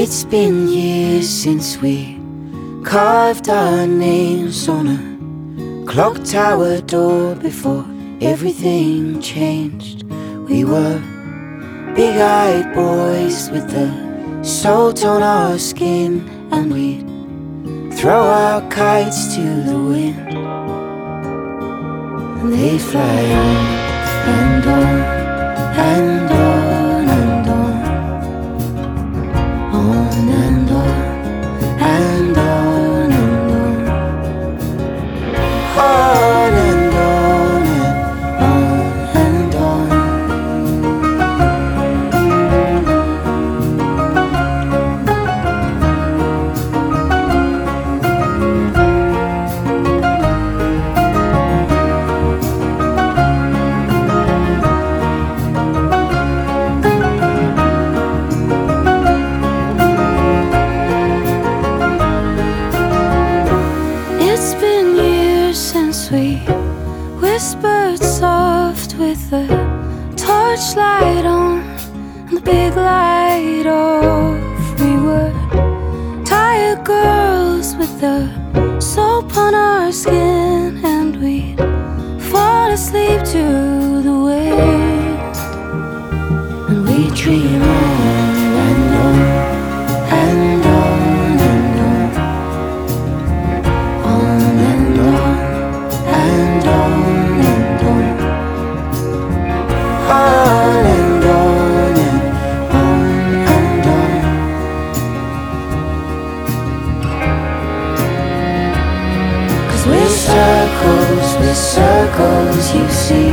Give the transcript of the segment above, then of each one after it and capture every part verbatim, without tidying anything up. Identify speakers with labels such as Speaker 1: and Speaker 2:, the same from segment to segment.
Speaker 1: It's been years since we carved our names on a clock tower door before everything changed. We were big-eyed boys with the salt on our skin, and we'd throw our kites to the wind, and they'd fly on and on and on and on, on and on and on and on, on and on and on and on. It's been years since we whispered soft with the torchlight on and the big light off. We were tired girls with the soap on our skin, and we'd fall asleep to the wind, and we'd dream on and on and on and on, on and on and on and on, on and on and on and on. 'Cause we're circles, we're circles, you see.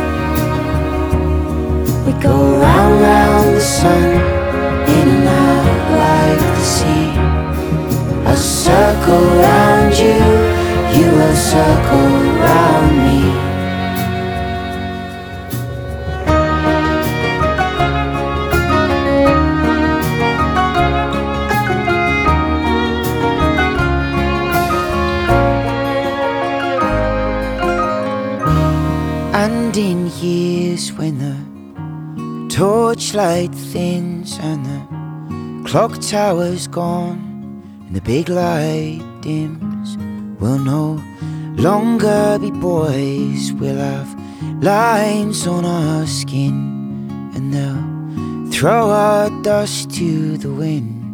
Speaker 1: We go round, round the sun, in and out like the sea. A circle round you, you a circle round me. And in years when the torchlight thins and the clock tower's gone and the big light dims, we'll no longer be boys. We'll have lines on our skin, and they'll throw our dust to the wind.